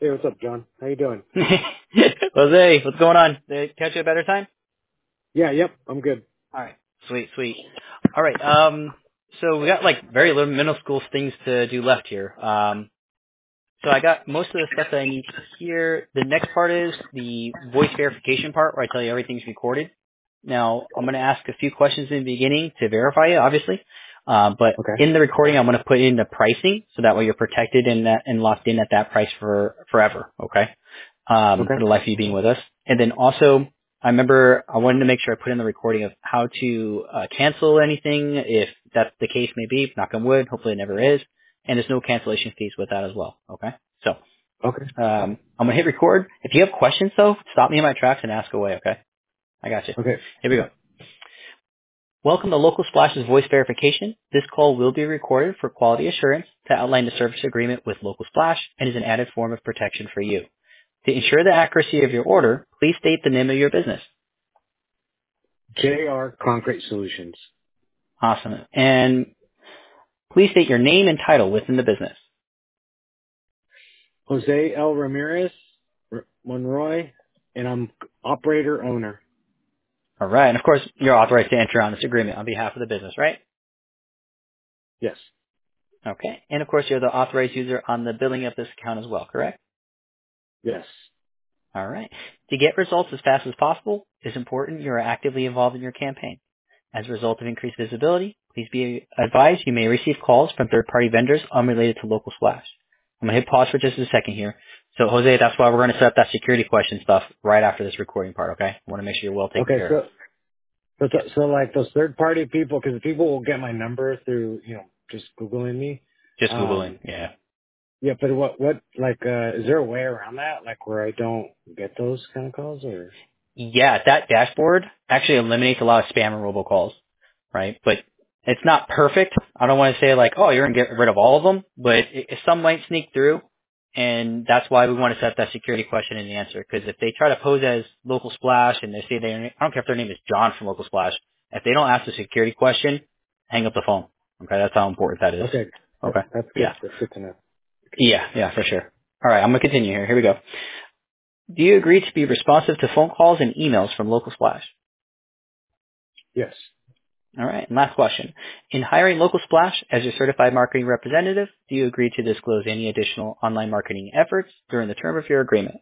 Hey, what's up, John? How you doing? Jose, what's going on? Did I catch you a better time? Yep, I'm good. All right. Sweet. All right. So we got like very little middle school things to do left here. So I got most of the stuff that I need here. The next part is the voice verification part where I tell you everything's recorded. Now, I'm going to ask a few questions in the beginning to verify it, obviously. But Okay. in the recording, I'm going to put in the pricing so that way you're protected and locked in at that price for forever. Okay. Okay. For the life of you being with us. And then also, I remember I wanted to make sure I put in the recording of how to cancel anything if that's the case may be. Knock on wood. Hopefully it never is. And there's no cancellation fees with that as well. Okay. So Okay. I'm gonna hit record. If you have questions though, stop me in my tracks and ask away. Okay. I got you. Okay. Here we go. Welcome to Local Splash's voice verification. This call will be recorded for quality assurance to outline the service agreement with Local Splash and is an added form of protection for you. To ensure the accuracy of your order, please state the name of your business. JR Concrete Solutions. Awesome. And please state your name and title within the business. Jose L. Ramirez Monroy, and I'm operator owner. All right. And of course, you're authorized to enter on this agreement on behalf of the business, right? Yes. Okay. And of course, you're the authorized user on the billing of this account as well, correct? Yes. All right. To get results as fast as possible, it's important you are actively involved in your campaign. As a result of increased visibility, please be advised you may receive calls from third-party vendors unrelated to Local Splash. I'm going to hit pause for just a second here. So, Jose, that's why we're going to set up that security question stuff right after this recording part, okay? I want to make sure you're well taken Okay. care of. So like those third party people, because the people will get my number through, just Googling me. Just Googling, Um, yeah. yeah, but is there a way around that? Like where I don't get those kind of calls or? Yeah, that dashboard actually eliminates a lot of spam and robocalls, right? But it's not perfect. I don't want to say like, oh, you're going to get rid of all of them, but some might sneak through, and that's why we want to set that security question in the answer. Because if they try to pose as Local Splash and they say I don't care if their name is John from Local Splash, if they don't ask the security question, hang up the phone. Okay, that's how important that is. Okay. Okay, That's good. yeah, That's good to know. yeah, for sure. All right, I'm going to continue here. Here we go. Do you agree to be responsive to phone calls and emails from Local Splash? Yes. All right. And last question. In hiring Local Splash as your certified marketing representative, do you agree to disclose any additional online marketing efforts during the term of your agreement?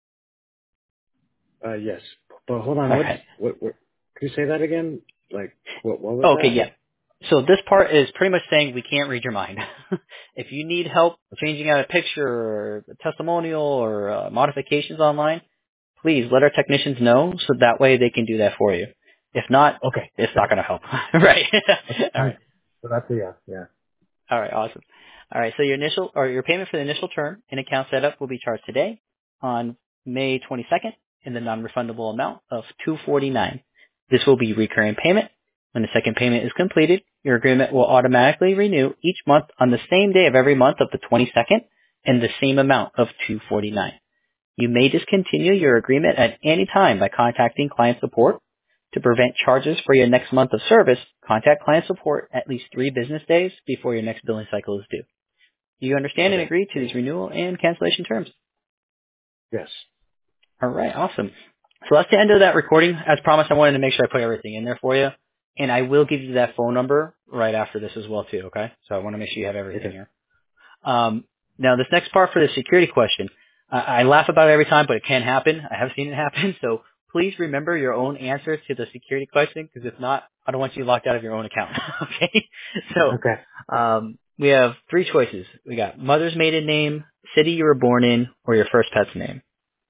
Yes. But hold on, All right. what, can you say that again? Like, what was Okay, that? yeah. So this part is pretty much saying we can't read your mind. If you need help changing out a picture or a testimonial or modifications online, please let our technicians know so that way they can do that for you. If not, Okay. it's not going to help. Right. All right. So that's a yes, yeah. All right, awesome. All right, so your payment for the initial term and account setup will be charged today on May 22nd in the non-refundable amount of $249. This will be recurring payment. When the second payment is completed, your agreement will automatically renew each month on the same day of every month of the 22nd and the same amount of $249. You may discontinue your agreement at any time by contacting client support. To prevent charges for your next month of service, contact client support at least 3 business days before your next billing cycle is due. Do you understand and Okay. agree to these renewal and cancellation terms? Yes. All right, awesome. So that's the end of that recording. As promised, I wanted to make sure I put everything in there for you. And I will give you that phone number right after this as well, too, okay? So I want to make sure you have everything Okay. here. Now, this next part for the security question, I laugh about it every time, but it can happen. I have seen it happen. So please remember your own answer to the security question, because if not, I don't want you locked out of your own account. Okay? So Okay. we have 3 choices. We got mother's maiden name, city you were born in, or your first pet's name.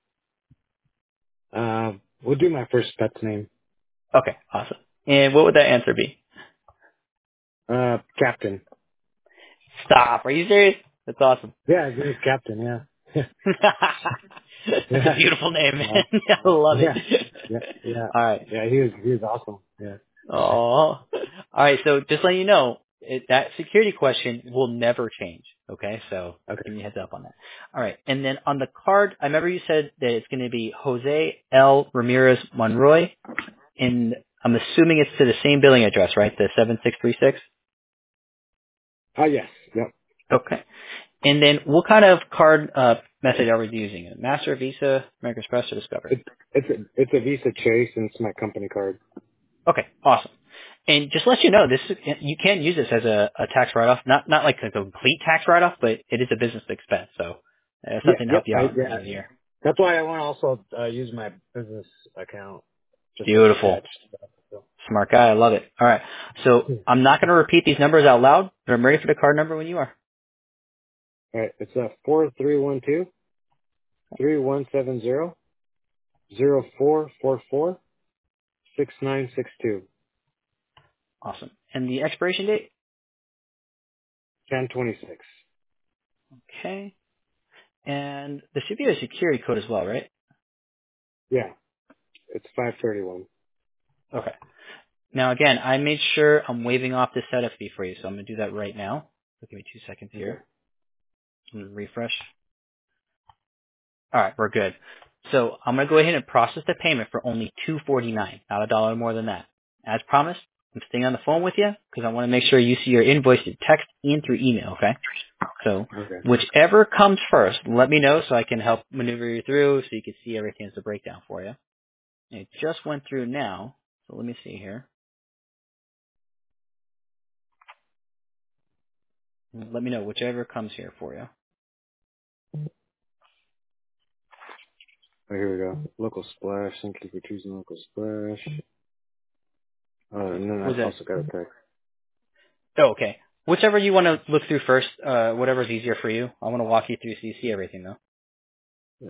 We'll do my first pet's name. Okay, awesome. And what would that answer be? Captain. Stop. Are you serious? That's awesome. Yeah, his name is Captain, yeah. That's a Yeah. beautiful name, man. Yeah. I love it. Yeah. Yeah. Yeah. All right. Yeah, he was awesome. Yeah. Oh. All right. So just letting you know, that security question will never change. Okay. So Okay. give me a heads up on that. All right. And then on the card, I remember you said that it's going to be Jose L. Ramirez Monroy. And I'm assuming it's to the same billing address, right? The 7636? Oh, yes. Yep. Okay. And then what kind of card method are we using? Master, Visa, American Express, or Discover? It's a Visa Chase, and it's my company card. Okay, awesome. And just to let you know, you can use this as a tax write-off, not like a complete tax write-off, but it is a business expense, so it's Yeah, something to help yep. you out in the year. That's why I want to also use my business account just to Beautiful. attach stuff. So. Smart guy. I love it. All right. So I'm not going to repeat these numbers out loud, but I'm ready for the card number when you are. All right, it's 4312-3170-0444-6962. Awesome. And the expiration date? 1026. Okay. And there should be a security code as well, right? Yeah, it's 531. Okay. Now again, I made sure I'm waiving off the setup fee for you, so I'm going to do that right now. So give me 2 seconds Okay. here. I'm going to refresh. All right, we're good. So I'm going to go ahead and process the payment for only $249, not a dollar more than that. As promised, I'm staying on the phone with you because I want to make sure you see your invoice in text and through email, okay? So Okay. whichever comes first, let me know so I can help maneuver you through so you can see everything as a breakdown for you. It just went through now, so let me see here. Let me know whichever comes here for you. Oh, here we go. Local Splash. Thank you for choosing Local Splash. And then I Was that? also got a text. Oh, okay. Whichever you want to look through first, whatever's easier for you. I want to walk you through so you see everything though. Yeah.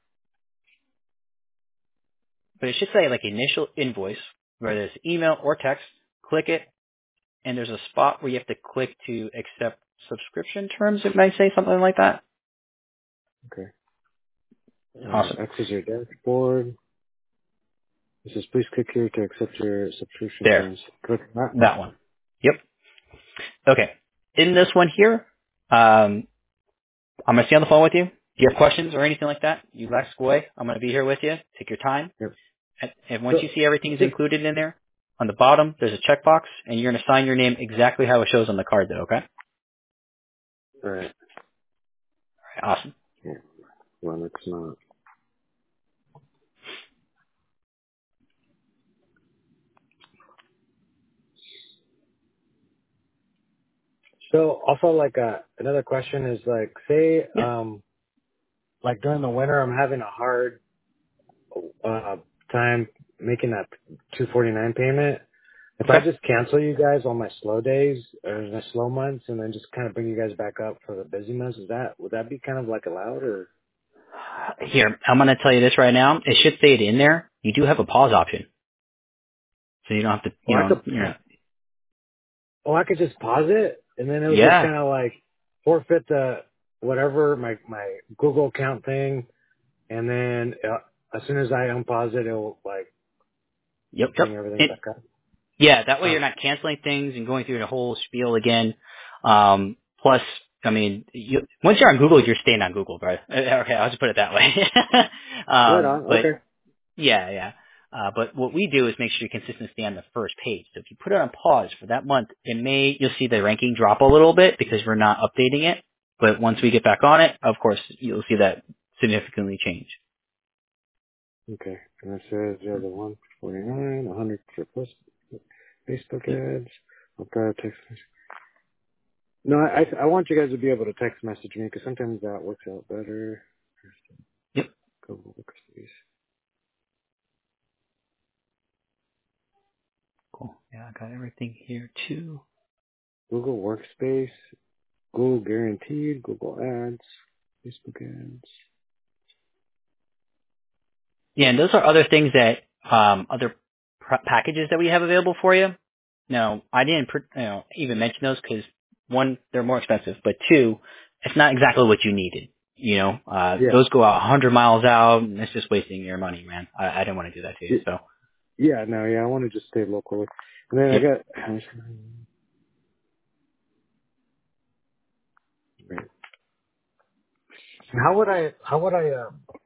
But it should say like initial invoice, whether it's email or text. Click it, and there's a spot where you have to click to accept subscription terms. It might say something like that. Okay. Awesome. Access your dashboard. It says, please click here to accept your subscription There. terms. Click that. That one. Yep. Okay. In this one here, I'm going to stay on the phone with you. If you have questions or anything like that, you ask away. I'm going to be here with you. Take your time. Yep. And once So, you see everything's just, included in there, on the bottom, there's a checkbox, and you're going to sign your name exactly how it shows on the card there, okay? all right. All right, awesome. Yeah. Well, it's not. So also like another question is like, say, Yeah. like during the winter, I'm having a hard, time making that 249 payment. If I Okay. just cancel you guys on my slow days or my slow months and then just kind of bring you guys back up for the busy months, would that be kind of like allowed or? Here, I'm going to tell you this right now. It should say it in there. You do have a pause option, so you don't have to, Oh, I could just pause it and then it would just Yeah. kind of like forfeit the whatever my Google account thing, and then as soon as I unpause it, it'll like Yep. bring everything Yep. back up. Yeah, that way Oh, you're not canceling things and going through the whole spiel again. Plus, I mean, once you're on Google, you're staying on Google, bro. Okay, I'll just put it that way. right on. But Okay. yeah, yeah. But what we do is make sure you consistently stay on the first page. So if you put it on pause for that month, you'll see the ranking drop a little bit because we're not updating it. But once we get back on it, of course, you'll see that significantly change. Okay. And it says yeah, the 149, 100 for plus Facebook ads. I'll try to text. No, I want you guys to be able to text message me because sometimes that works out better. Yep. Google Workspace. Cool. Yeah, I got everything here too. Google Workspace, Google Guaranteed, Google Ads, Facebook Ads. Yeah, and those are other things that other packages that we have available for you. Now, I didn't even mention those because one, they're more expensive, but two, it's not exactly what you needed. Yeah. Those go out 100 miles out, and it's just wasting your money, man. I didn't want to do that to you. So, Yeah, no, yeah, I want to just stay local. And then I yep, got, how would I,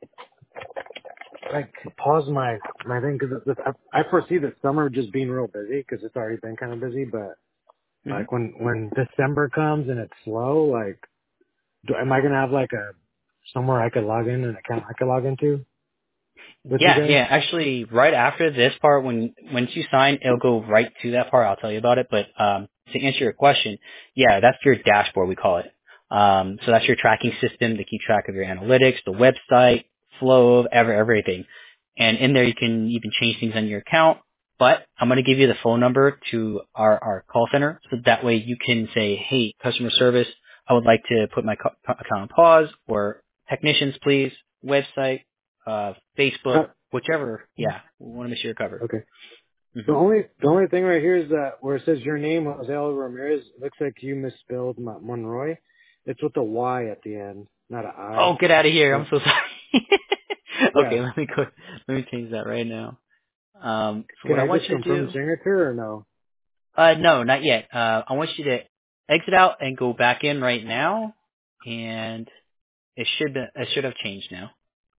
like pause my thing? Cause I foresee the summer just being real busy cause it's already been kind of busy, but hmm like when December comes and it's slow, like, am I going to have like a somewhere I could log in, an account I could log into with you Yeah, guys? yeah. Actually, right after this part, once you sign, it'll go right to that part. I'll tell you about it. But to answer your question, yeah, that's your dashboard. We call it. So that's your tracking system to keep track of your analytics, the website, flow of everything. And in there, you can even change things on your account. But I'm going to give you the phone number to our call center, so that way you can say, "Hey, customer service, I would like to put my account on pause," or "Technicians, please, website." Facebook, Uh, whichever. Yeah, we want to make sure you're covered. okay. The hmm only thing right here is that where it says your name, Jose L. Ramirez, it looks like you misspelled Monroy. It's with a Y at the end, not an I. Oh, get out of here! Yeah. I'm so sorry. Yeah. Okay, let me go. Let me change that right now. So Can what I I want just you to confirm do? signature or no? No, not yet. I want you to exit out and go back in right now, and it should have changed now.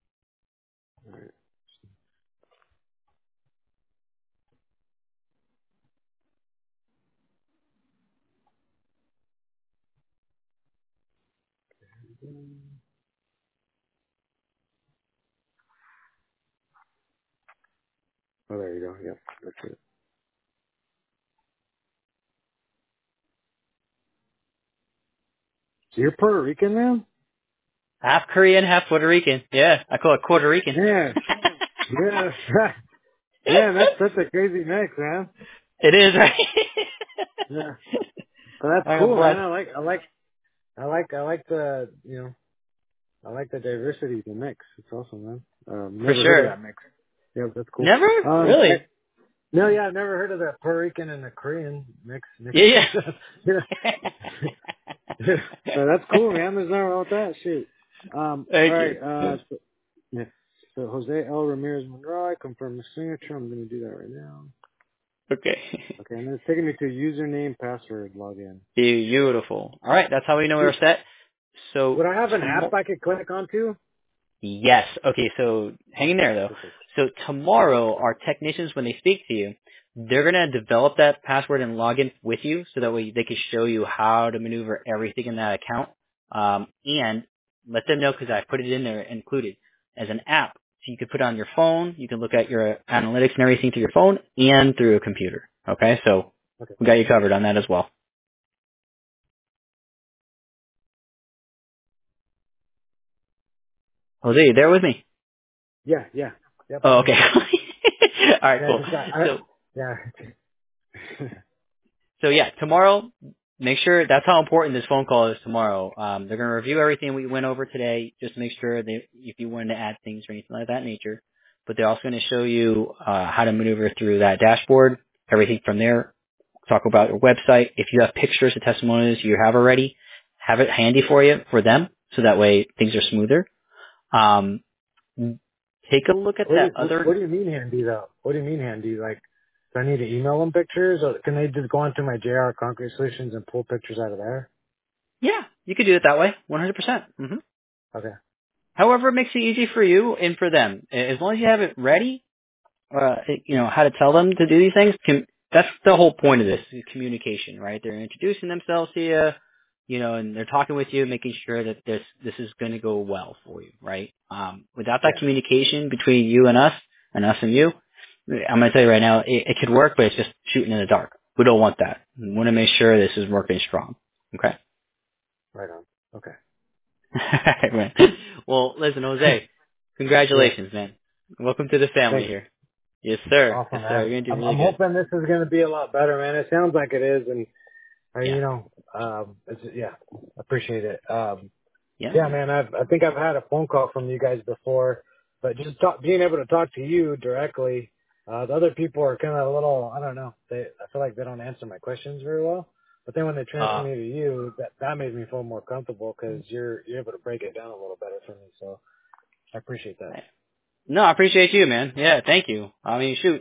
Oh, there you go. Yep, that's it. So you're Puerto Rican now? Half Korean, half Puerto Rican. Yeah, I call it Puerto Rican. Yeah. Yeah. Man, that's such a crazy mix, man. It is, right? Yeah. But that's I'm cool, man. blessed. I like the, I like the diversity, the mix. It's awesome, man. For Never heard of sure. that mix. Yeah, that's cool. Never? Really? No, yeah, I've never heard of the Puerto Rican and the Korean mix. Yeah, Yeah. So that's yeah. cool, man. There's nothing wrong with that. Shoot. All Thank right. you. Yeah. So Jose L. Ramirez Monroy, confirm the signature. I'm going to do that right now. Okay. Okay, and then it's taking me to username, password, login. Beautiful. All right, that's how we know we're set. So Would I have an app tomorrow. I could click onto? Yes. Okay. So hang in there though. Perfect. So tomorrow, our technicians, when they speak to you, they're gonna develop that password and login with you, so that way they can show you how to maneuver everything in that account. And let them know, because I put it in there included as an app, so you can put it on your phone. You can look at your analytics and everything through your phone and through a computer. Okay. So Okay. we got you covered on that as well. Jose, you there with me? Yeah, yeah. Yep, Oh, I'm okay. here. All right, Yeah, cool. just So, yeah. so yeah, tomorrow, make sure that's how important this phone call is tomorrow. They're going to review everything we went over today, just to make sure that if you wanted to add things or anything like that nature. But they're also going to show you how to maneuver through that dashboard, everything from there. Talk about your website. If you have pictures of testimonials you have already, have it handy for you for them, so that way things are smoother. Um, take a look at that What other. do you mean handy though? What do you mean handy? Like, do I need to email them pictures, or can they just go onto my JR Concrete Solutions and pull pictures out of there? Yeah, you could do it that way, 100%. Mm-hmm. Okay. However, it makes it easy for you and for them. As long as you have it ready, how to tell them to do these things. That's the whole point of this, is communication, right? They're introducing themselves to you, and they're talking with you, making sure that this is going to go well for you, right? Without that Yeah. communication between you and us and you, I'm going to tell you right now, it could work, but it's just shooting in the dark. We don't want that. We want to make sure this is working strong. Okay? Right on. Okay. Right. Well, listen, Jose, Yeah. congratulations, man. Welcome to the family Thanks. here. Yes, sir. Awesome, Yes, sir. man. You're going to do I'm really good. hoping this is going to be a lot better, man. It sounds like it is, and Yeah. yeah, appreciate it. Yeah, Yeah, man. man. I think I've had a phone call from you guys before, but just being able to talk to you directly. The other people are kind of a little, I don't know. I feel like they don't answer my questions very well. But then when they transfer Uh, me to you, that made me feel more comfortable because you're able to break it down a little better for me. So I appreciate that. no, I appreciate you, man. Yeah, thank you. I mean, shoot.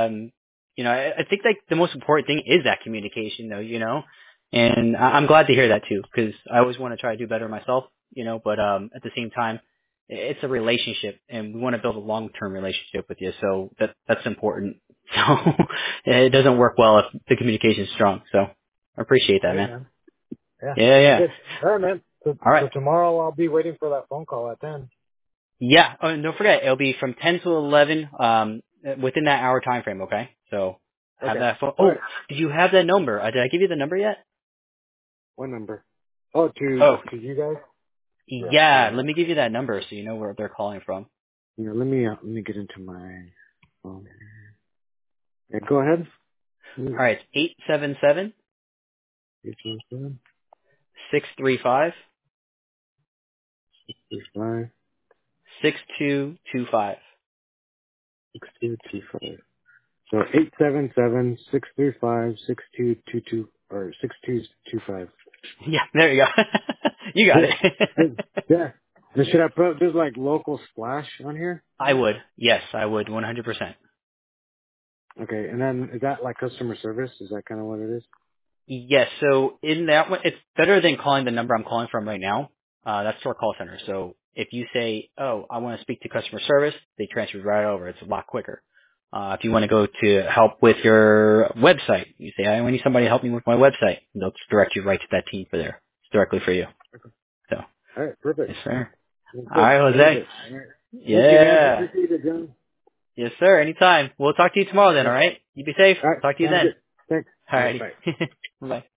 I think like the most important thing is that communication, though. And I'm glad to hear that too, because I always want to try to do better myself. But at the same time, it's a relationship, and we want to build a long-term relationship with you. So that's important. So it doesn't work well if the communication is strong. So I appreciate that, Hey, man. man. Yeah, Yeah, sounds yeah. good. All right, man. So, All right. so tomorrow I'll be waiting for that phone call at 10. Yeah. Oh, and don't forget, it'll be from 10 to 11, within that hour time frame. Okay. So have Okay. that phone. All Oh, right. did you have that number? Did I give you the number yet? What number? Oh, Oh, to you guys? Yeah. Hold yeah. on. Let me give you that number so you know where they're calling from. Yeah, let me get into my phone. Yeah, go ahead. All right. It's 877 817 635 65 6225. 6225. So 877-635-6222 or 6225. Yeah, there you go. You got it. Yeah. Then should I put there's like local splash on here? I would. Yes, I would. 100%. Okay, and then is that like customer service? Is that kind of what it is? Yes. So in that one, it's better than calling the number I'm calling from right now. That's to our call center. So if you say, "Oh, I want to speak to customer service," they transfer you right over. It's a lot quicker. If you want to go to help with your website, you say, "I need somebody to help me with my website." They'll just direct you right to that team for there. It's directly for you. So, All right, perfect. yes, sir. That's All good. right, That is Jose. it. All right. Thank you, man. I Yeah. appreciate it, John. Yes, sir. Anytime. We'll talk to you tomorrow then. All All right. right. You be safe. All right. Talk to you Sounds then. good. Thanks. All All right. righty. Bye. Bye.